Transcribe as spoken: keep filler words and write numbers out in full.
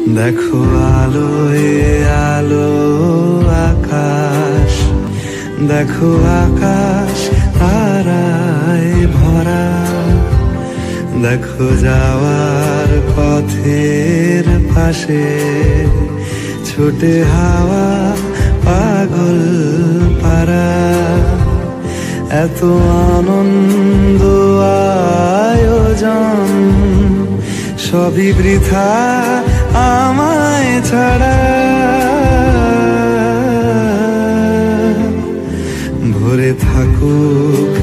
দেখো আলোয় আলো আকাশ, দেখো আকাশ তারায় ভরা, দেখো যাওয়ার পথের পাশে ছুটে হাওয়া পাগল পারা। এত আনন্দ আয়োজন সবই বৃথা আমায় ছাড়া। ভরে থাকুক